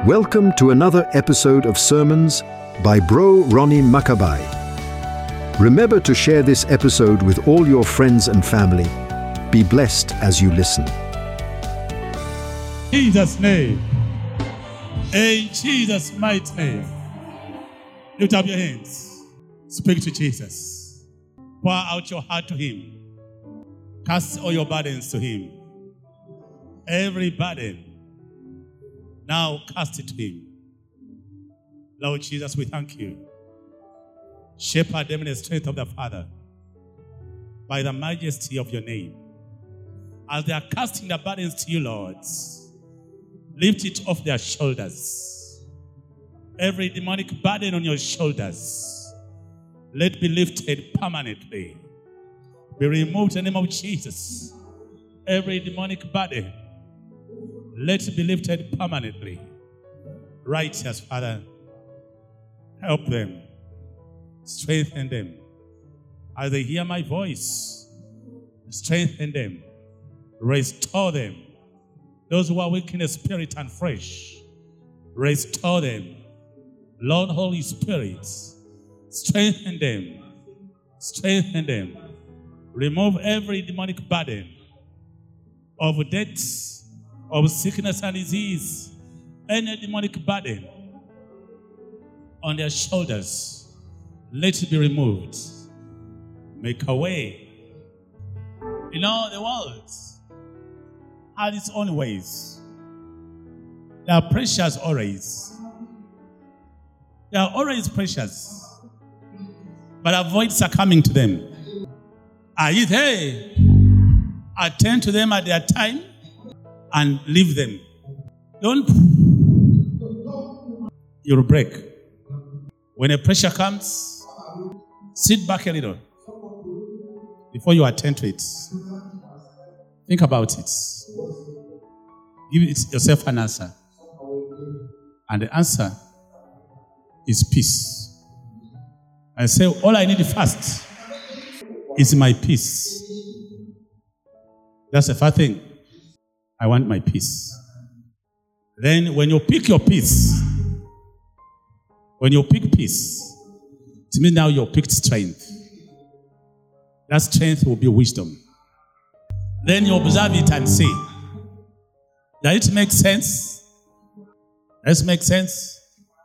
Welcome to another episode of Sermons by Bro Ronnie Makabai. Remember to share this episode with all your friends and family. Be blessed as you listen. In Jesus' name. In Jesus' mighty name. Lift up your hands. Speak to Jesus. Pour out your heart to Him. Cast all your burdens to Him. Every burden. Now cast it to Him. Lord Jesus, we thank You. Shepherd them in the strength of the Father. By the majesty of Your name. As they are casting the burdens to You, Lord, lift it off their shoulders. Every demonic burden on Your shoulders, let be lifted permanently. Be removed in the name of Jesus. Every demonic burden, let it be lifted permanently. Righteous Father, help them. Strengthen them. As they hear my voice, strengthen them. Restore them. Those who are weak in the spirit and fresh, restore them. Lord Holy Spirit, strengthen them. Strengthen them. Remove every demonic burden of death, of sickness and disease, any demonic burden on their shoulders, let it be removed. Make a way. You know, the world has its own ways. They are precious always. They are always precious. But avoid succumbing to them. Are you there? Attend to them at their time and leave them. Don't. You'll break. When a pressure comes, sit back a little before you attend to it. Think about it. Give yourself an answer. And the answer is peace. I say, all I need first is my peace. That's the first thing. I want my peace. Then when you pick your peace, it means now you picked strength. That strength will be wisdom. Then you observe it and say, does it make sense? Does it make sense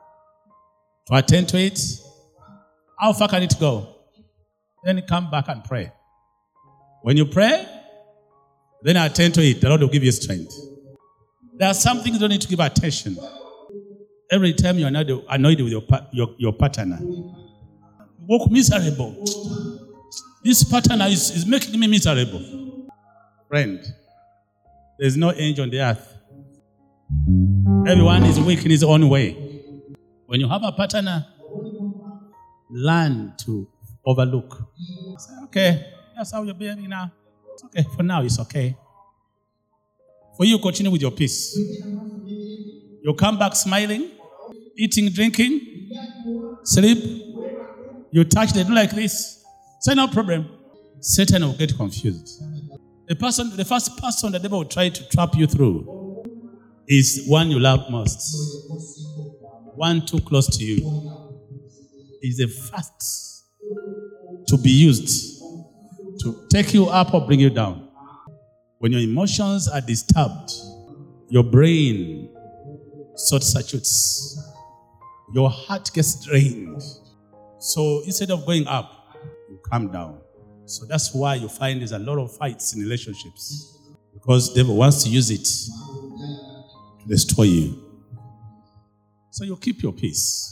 to attend to it? How far can it go? Then you come back and pray. When you pray, then attend to it. The Lord will give you strength. There are some things you don't need to give attention. Every time you're annoyed with your partner, you walk miserable. This partner is making me miserable. Friend, there's no angel on the earth. Everyone is weak in his own way. When you have a partner, learn to overlook. Say, okay, that's how you're behaving now. It's okay. For now, it's okay. For you, continue with your peace. You come back smiling, eating, drinking, sleep. You touch the door like this. Say, no problem. Satan will get confused. The first person the devil will try to trap you through is one you love most. One too close to you. Is the first to be used to take you up or bring you down. When your emotions are disturbed, your brain short circuits, your heart gets drained. So instead of going up, you come down. So that's why you find there's a lot of fights in relationships, because the devil wants to use it to destroy you. So you keep your peace.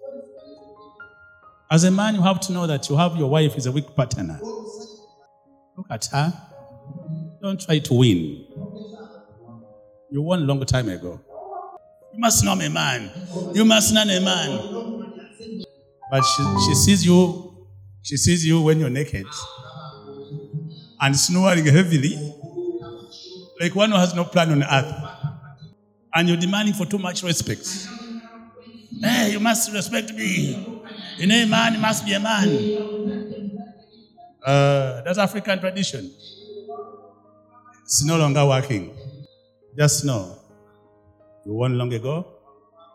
As a man, you have to know that your wife is a weak partner. Look at her. Don't try to win. You won a long time ago. You must know a man. You must know a man. But she sees you. She sees you when you're naked and snoring heavily, like one who has no plan on earth. And you're demanding for too much respect. Hey, you must respect me. You know, a man must be a man. That's African tradition. It's no longer working. Just know, you won long ago,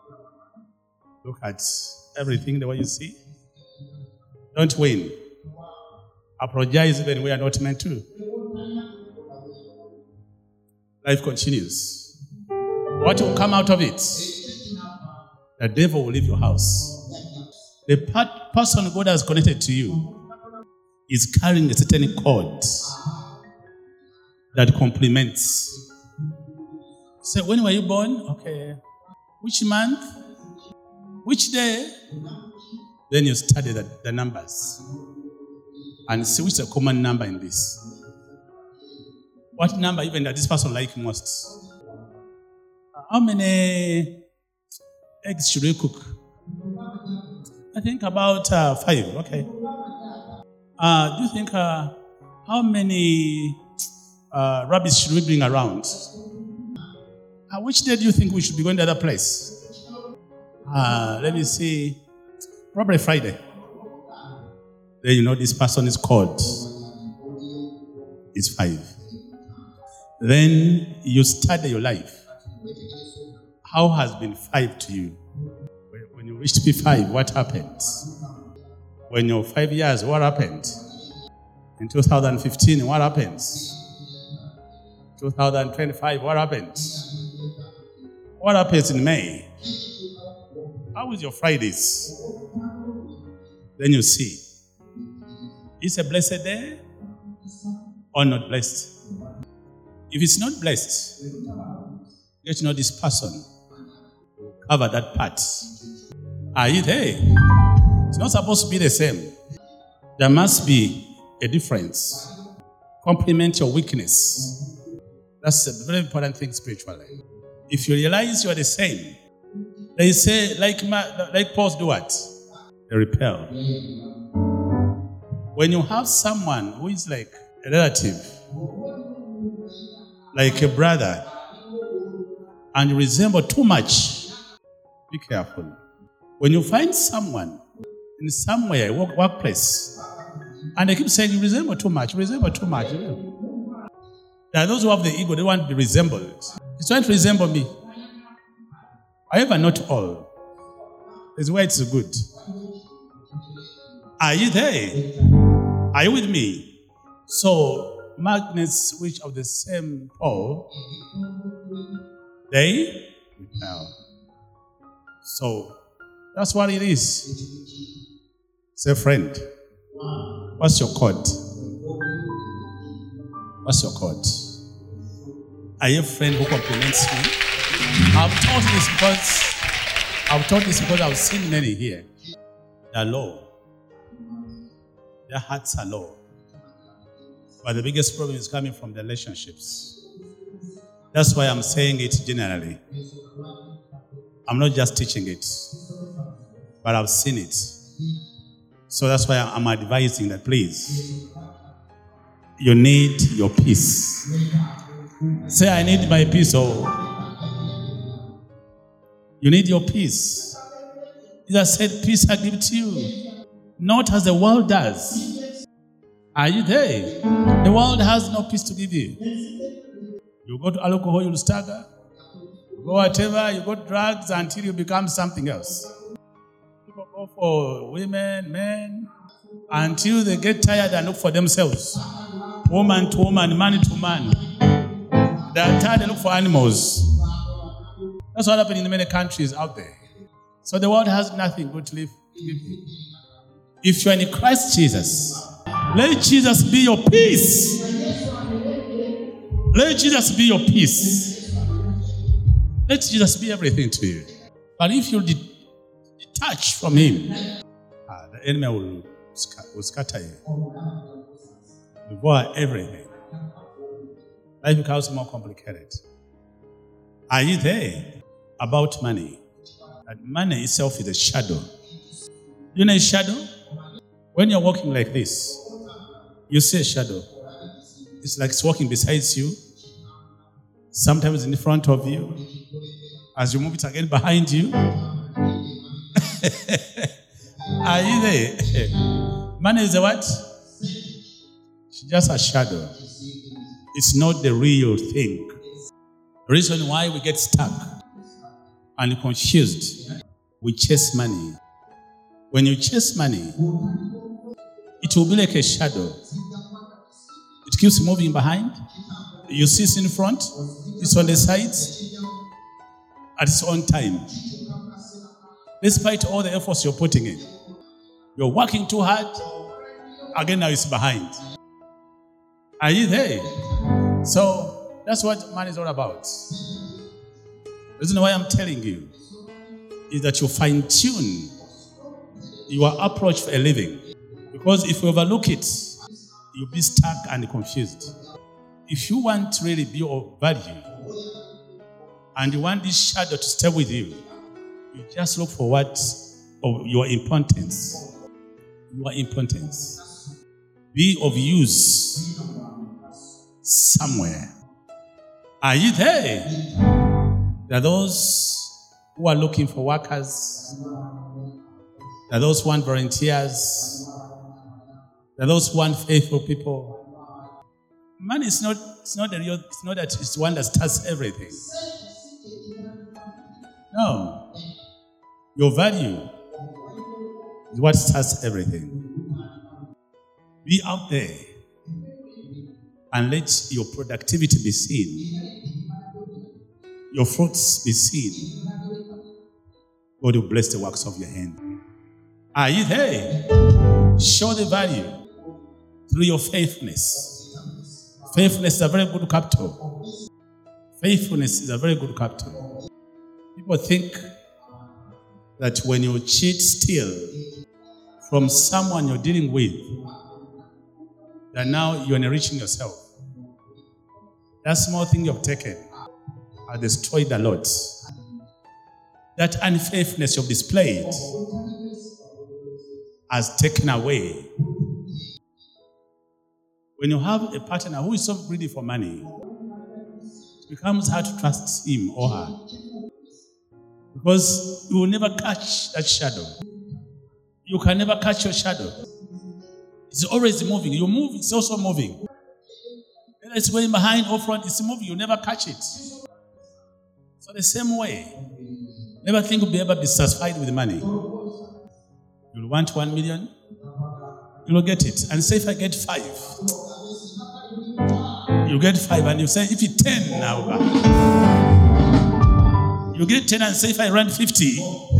Look at everything the way you see. Don't win. Apologize even we are not meant to. Life continues. What will come out of it? The devil will leave your house. The person God has connected to you is carrying a certain cord that complements. So when were you born? Okay. Which month? Which day? Then you study the numbers and see which is a common number in this. What number even does this person like most? How many eggs should we cook? I think about 5. Okay. Do you think how many rabbits should we bring around? Which day do you think we should be going to the other place? Let me see. Probably Friday. Then you know this person is called. It's 5. Then you study your life. How has been 5 to you? When you reached P5, what happened? When you're 5 years, what happened? In 2015, what happens? 2025, what happened? What happens in May? How is your Fridays? Then you see. Is a blessed day or not blessed? If it's not blessed, get to know this person. Cover that part. Are you there? It's not supposed to be the same. There must be a difference. Complement your weakness. That's a very important thing spiritually. If you realize you are the same, they say, like Paul's do what? They repel. When you have someone who is like a relative, like a brother, and you resemble too much, be careful. When you find someone in somewhere, workplace, and they keep saying you resemble too much, there are those who have the ego, they want to be resembled. It's trying to resemble me. However, not all. That's why it's good. Are you there? Are you with me? So, magnets which of the same pole, they repel. So, that's what it is. Say, friend, what's your code? What's your code? Are you a friend who compliments me? I've taught this because I've seen many here. They're low. Their hearts are low. But the biggest problem is coming from the relationships. That's why I'm saying it generally. I'm not just teaching it, but I've seen it. So that's why I'm advising that, please, you need your peace. Say, I need my peace. Oh, you need your peace. Jesus said, peace I give to you, not as the world does. Are you there? The world has no peace to give you. You go to alcohol, you'll stagger. You go whatever, you go to drugs until you become something else. People go for women, men, until they get tired and look for themselves. Woman to woman, man to man. They are tired and look for animals. That's what happened in many countries out there. So the world has nothing good to live. If you are in Christ Jesus, let Jesus be your peace. Let Jesus be your peace. Let Jesus be everything to you. But if you detach from Him, the enemy will scatter you. Devour everything. Life becomes more complicated. Are you there? About money. That money itself is a shadow. You know a shadow? When you're walking like this, you see a shadow. It's like it's walking beside you. Sometimes in front of you. As you move it again behind you. Are you there? Money is a what? It's just a shadow. It's not the real thing. The reason why we get stuck and confused We chase money. When you chase money, it will be like a shadow. It keeps moving behind. You see it in front, it's on the sides, at its own time. Despite all the efforts you're putting in, you're working too hard, again now it's behind. Are you there? So that's what money is all about. The reason why I'm telling you is that you fine-tune your approach for a living. Because if you overlook it, you'll be stuck and confused. If you want to really be of value and you want this shadow to stay with you, you just look for your importance. Your importance. Be of use somewhere. Are you there? There are those who are looking for workers. There are those who want volunteers. There are those who want faithful people. Money is not that it's one that starts everything. No. Your value is what starts everything. Be out there and let your productivity be seen. Your fruits be seen. God will bless the works of your hand. Are you there? Show the value through your faithfulness. Faithfulness is a very good capital. Faithfulness is a very good capital. People think that when you cheat, steal from someone you're dealing with, that now you're enriching yourself. That small thing you've taken has destroyed a lot. That unfaithfulness you've displayed has taken away. When you have a partner who is so greedy for money, it becomes hard to trust him or her. Because you will never catch that shadow. You can never catch your shadow. It's always moving. You move, it's also moving. Whether it's going behind or front, it's moving. You never catch it. So the same way, never think you'll be able to be satisfied with money. You'll want 1 million, you'll get it. And say if I get 5, you get 5, and you say if it's 10 now, you get 10 and say if I run 50,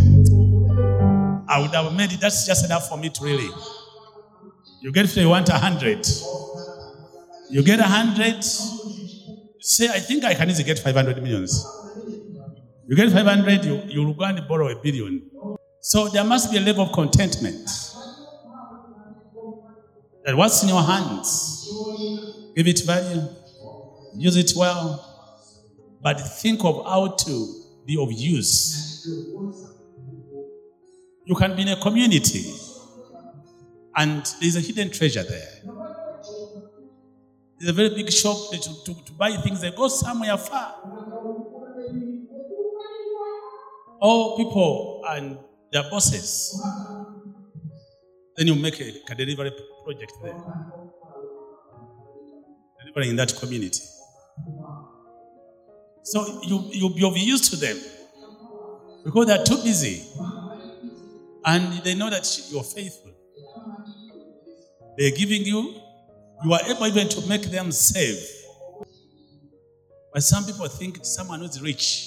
I would have made it. That's just enough for me to really. You get 50, you want 100. You get 100, say I think I can easily get 500 millions. You get 500, you'll go and borrow 1 billion. So there must be a level of contentment. That what's in your hands, give it value, use it well, but think of how to be of use. You can be in a community and there's a hidden treasure there. There's a very big shop to buy things. They go somewhere far. All people and their bosses. Then you make a delivery project there. Delivering in that community. So you'll be of use to them. Because they're too busy. And they know that you're faithful. They're giving you. You are able even to make them save. But some people think someone who's rich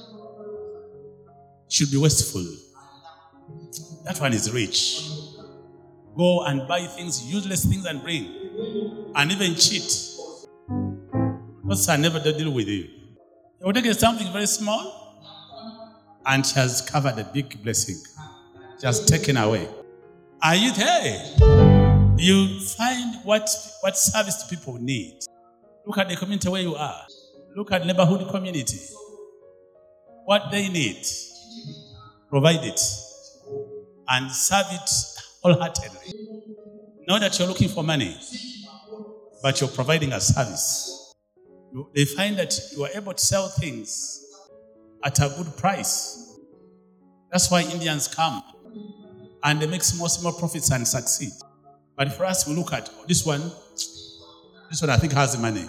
should be wasteful. That one is rich. Go and buy things, useless things, and bring. And even cheat. Because I never deal with you. You will take something very small, and she has covered a big blessing. Just taken away. Are you there? You find what service people need. Look at the community where you are. Look at neighborhood community. What they need. Provide it. And serve it wholeheartedly. Not that you're looking for money, but you're providing a service. They find that you are able to sell things at a good price. That's why Indians come and they make small profits and succeed. But for us, we look at this one I think has the money.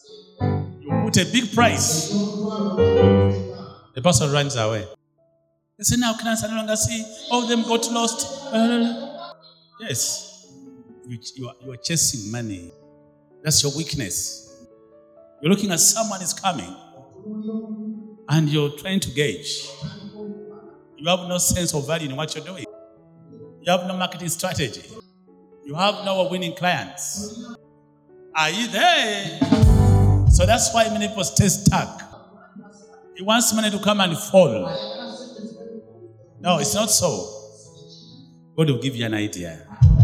You put a big price, the person runs away. They say, now clients are no longer see, all of them got lost. Yes. You are chasing money. That's your weakness. You're looking at someone is coming and you're trying to gauge. You have no sense of value in what you're doing. You have no marketing strategy. You have no winning clients. Are you there? So that's why many people stay stuck. He wants money to come and fall. No, it's not so. God will give you an idea.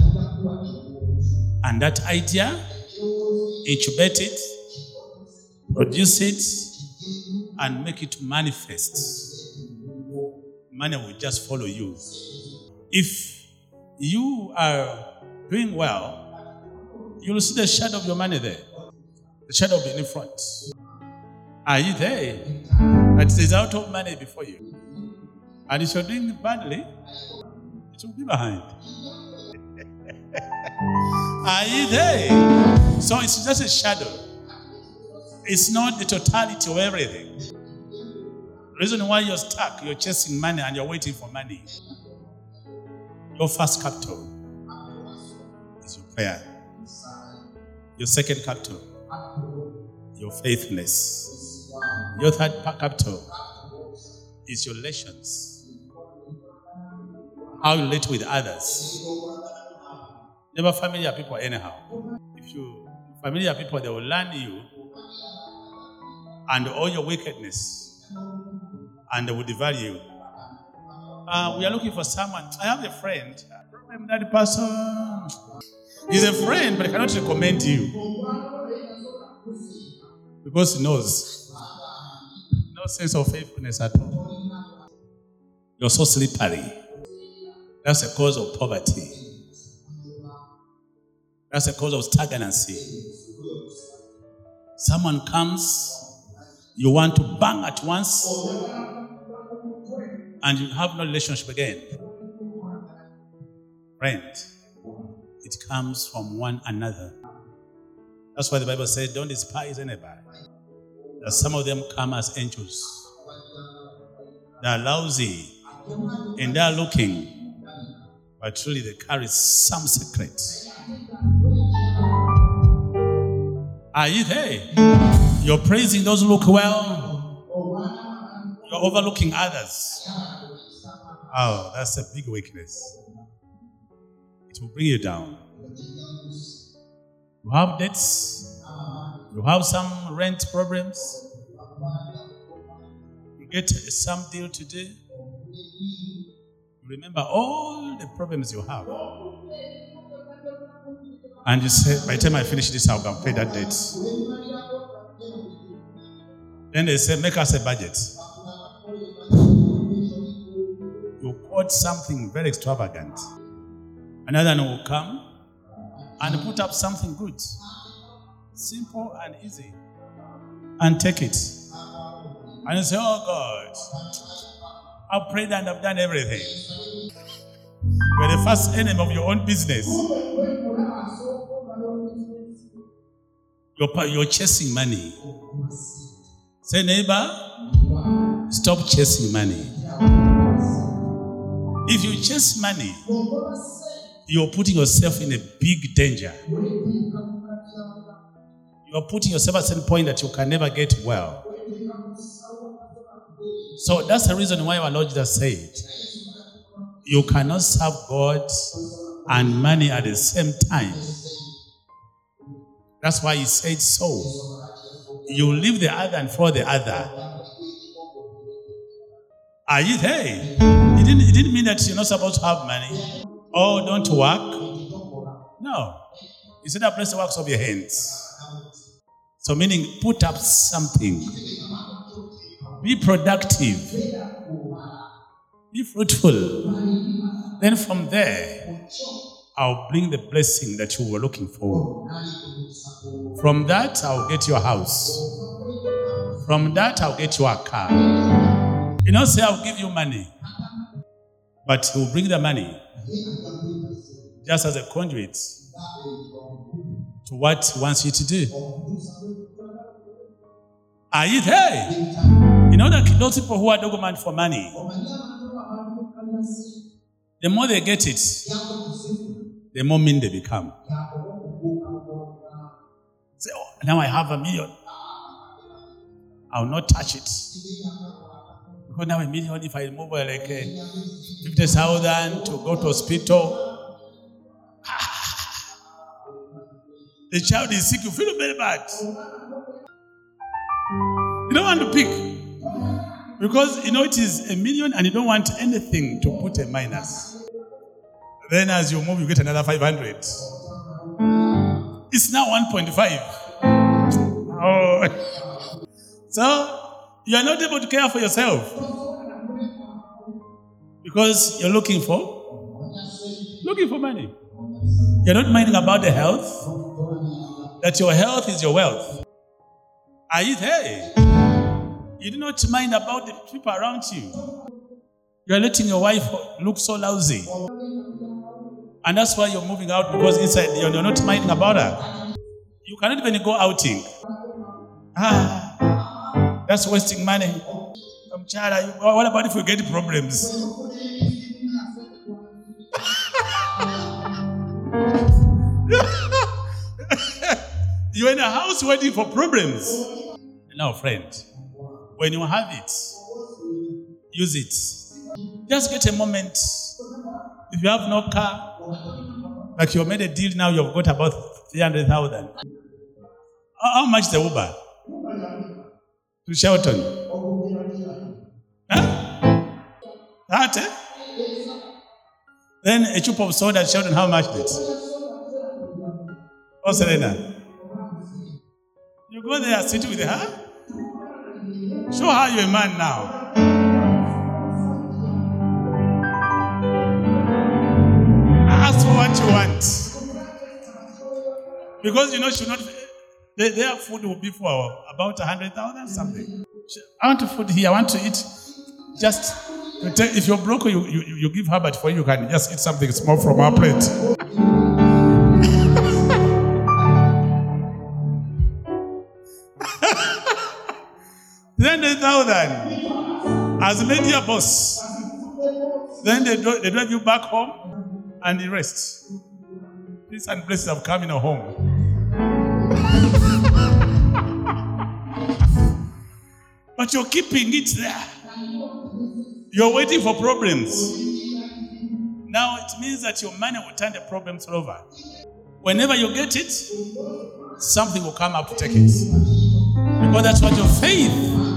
And that idea, incubate it, produce it, and make it manifest. Money will just follow you. If you are doing well, you will see the shadow of your money there. The shadow will be in front. Are you there? But it is out of money before you. And if you're doing badly, it will be behind. Are you there? So it's just a shadow. It's not the totality of everything. The reason why you're stuck, you're chasing money and you're waiting for money. Your first capital is your prayer. Your second capital, your faithfulness. Your third capital is your relations. How you relate with others. Never familiar people anyhow. If you familiar people, they will learn you and all your wickedness, and they will devalue you. We are looking for someone. I have a friend. That person is a friend, but I cannot recommend you because he knows no sense of faithfulness at all. You're so slippery. That's a cause of poverty. That's a cause of stagnancy. Someone comes, you want to bang at once, and you have no relationship again. Friend, it comes from one another. That's why the Bible says, don't despise anybody. That some of them come as angels. They are lousy and they are looking, but truly they carry some secret. Are you there? You're praising those who look well. You're overlooking others. Oh, that's a big weakness. It will bring you down. You have debts. You have some rent problems. You get some deal today. Remember all the problems you have. And you say, by the time I finish this, I'll pay that debt. Then they say, make us a budget. You quote something very extravagant. Another one will come and put up something good. Simple and easy. And take it. And you say, oh God, I've prayed and I've done everything. You're the first enemy of your own business. You're chasing money. Say, neighbor, stop chasing money. If you chase money, you're putting yourself in a big danger. You're putting yourself at a point that you can never get well. So that's the reason why our Lord Jesus said, you cannot serve God and money at the same time. That's why he said so. You leave the other and follow the other. Are you there? It didn't mean that you're not supposed to have money. Oh, don't work. No. He said, bless the works of your hands. So meaning, put up something. Be productive. Be fruitful. Then from there, I'll bring the blessing that you were looking for. From that, I'll get your house. From that, I'll get you a car. You don't say, I'll give you money. But he will bring the money just as a conduit to what he wants you to do. Are you there? You know that those people who are dogmat for money, The more they get it, the more mean they become. Say, oh, now I have $1 million. I will not touch it. Because now $1 million, if I remove like 50,000 to go to hospital, the child is sick, you feel very bad. You don't want to pick. Because you know it is $1 million and you don't want anything to put a minus. Then as you move, you get another 500. It's now 1.5. Oh. So you are not able to care for yourself. Because you're looking for money. You're not minding about the health. That your health is your wealth. Are you there? You do not mind about the people around you. You are letting your wife look so lousy. And that's why you're moving out, because inside you're not minding about her. You cannot even go outing. That's wasting money. What about if we get problems? You're in a house waiting for problems. Now, friend, when you have it, use it. Just get a moment. If you have no car, like you made a deal now, you've got about 300,000. How much is the Uber? To Shelton? Huh? That, eh? Then a chup of soda at Shelton, how much is it? Oh, Serena. You go there, sit with her. Show her you're a man now. Ask for what you want. Because you know she not. Their food will be for about 100,000 something. I want food here. I want to eat. Just if you're broke, you give her, but for you can just eat something small from our plate. 300,000 has made you a boss. Then they drive you back home and the rest. Peace and blessings have come in a home. But you're keeping it there. You're waiting for problems. Now it means that your money will turn the problems over. Whenever you get it, something will come up to take it. Because that's what your faith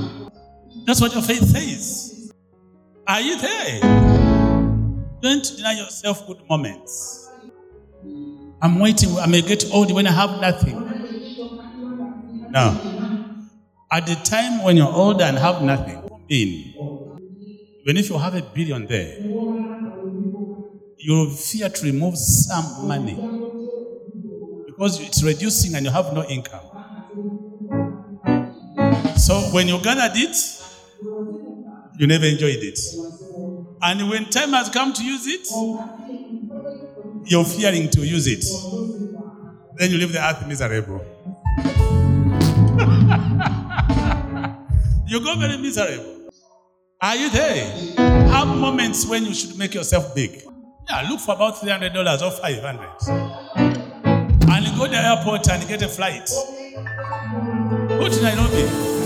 says. Are you there? Don't deny yourself good moments. I'm waiting. I may get old when I have nothing. No. At the time when you're older and have nothing, even if you have $1 billion there, you fear to remove some money because it's reducing and you have no income. So when you gathered it, you never enjoyed it. And when time has come to use it, you're fearing to use it. Then you leave the earth miserable. You go very miserable. Are you there? Have moments when you should make yourself big. Yeah, look for about $300 or $500. And you go to the airport and get a flight. Go to Nairobi.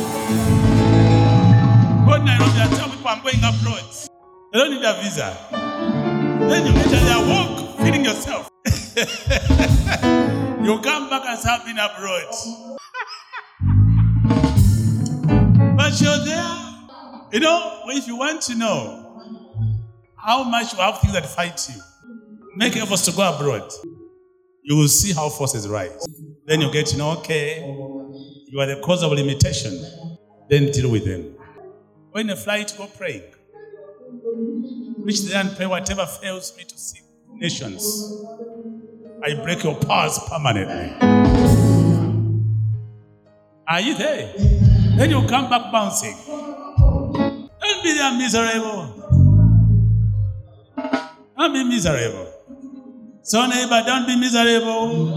Go to Nairobi and tell people I'm going abroad. They don't need a visa. Then you get there, walk, feeding yourself. You come back and start being abroad. But you're there. You know, if you want to know how much you have things that fight you, make efforts to go abroad. You will see how forces rise. Then you get to know, okay, you are the cause of limitation. Then deal with them. When a flight, go praying. Reach there and pray whatever fails me to see nations. I break your powers permanently. Are you there? Then you come back bouncing. Don't be there miserable. Don't be miserable. So neighbor, don't be miserable.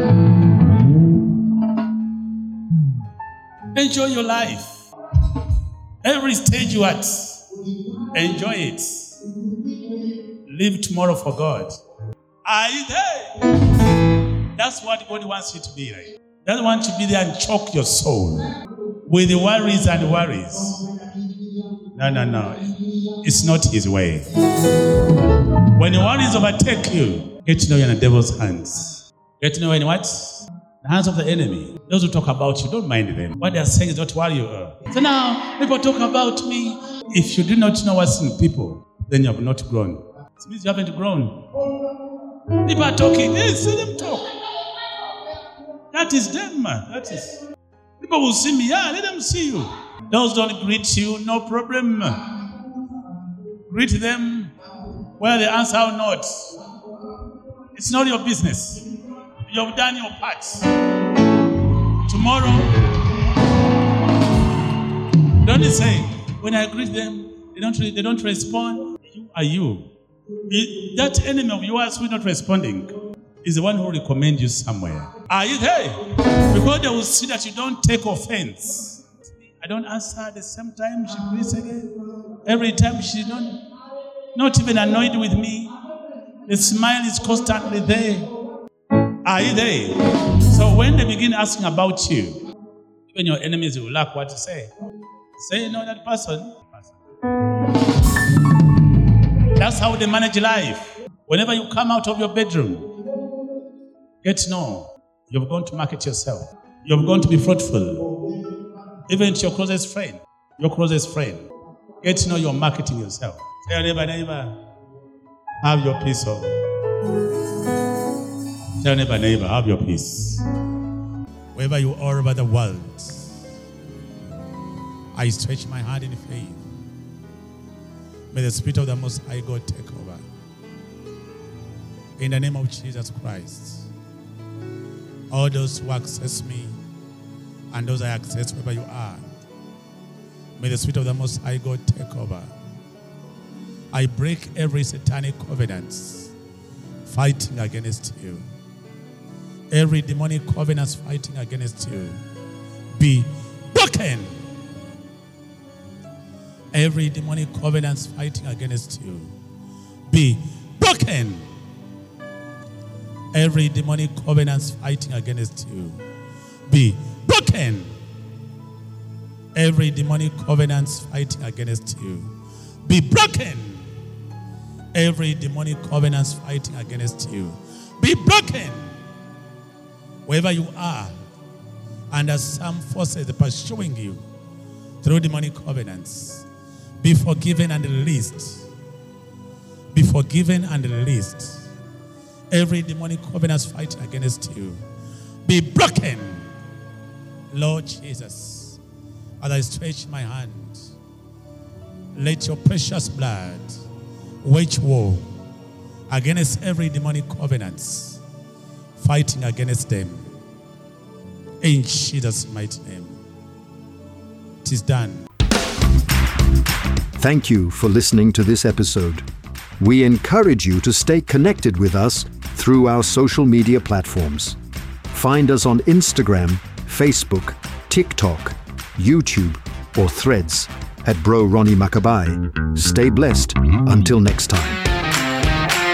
Enjoy your life. Every stage you at, enjoy it. Live tomorrow for God. Are you there? That's what God wants you to be like. He doesn't want you to be there and choke your soul with the worries and worries. No. It's not his way. When the worries overtake you, get to know you're in the devil's hands. Get to know in what? The hands of the enemy. Those who talk about you, don't mind them. What they're saying is not what you are. So now, people talk about me. If you do not know what's in people, then you have not grown. It means you haven't grown. People are talking. Hey, see them talk. That is them, man. That is. People will see me. Yeah, let them see you. Those don't greet you, no problem. Greet them where they answer or not. It's not your business. You have done your part. Tomorrow, don't say, when I greet them, they don't respond. You are you. That enemy of yours who is not responding is the one who recommends you somewhere. Are you there? Because they will see that you don't take offense. I don't answer at the same time, she greets again. Every time she's not even annoyed with me. The smile is constantly there. Are you there? So when they begin asking about you, even your enemies will lack what to say. Say, no, that person. That's how they manage life. Whenever you come out of your bedroom, get to know you're going to market yourself. You're going to be fruitful. Even to your closest friend. Get to know you're marketing yourself. Tell your neighbor, have your peace. Tell neighbor, have your peace. Wherever you are over the world, I stretch my hand in faith. May the Spirit of the Most High God take over. In the name of Jesus Christ. All those who access me and those I access wherever you are, may the Spirit of the Most High God take over. I break every satanic covenant fighting against you. Every demonic covenant fighting against you be broken. Every demonic covenant fighting against you be broken. Every demonic covenant fighting against you be broken. Every demonic covenant fighting against you be broken. Every demonic covenant fighting against you be broken. Wherever you are, under some forces pursuing you through demonic covenants, be forgiven and released. Be forgiven and released. Every demonic covenant fighting against you be broken. Lord Jesus, as I stretch my hand, let your precious blood wage war against every demonic covenant fighting against them. In Jesus' mighty name. It is done. Thank you for listening to this episode. We encourage you to stay connected with us through our social media platforms. Find us on Instagram, Facebook, TikTok, YouTube, or Threads at Bro Ronnie Makabai. Stay blessed. Until next time.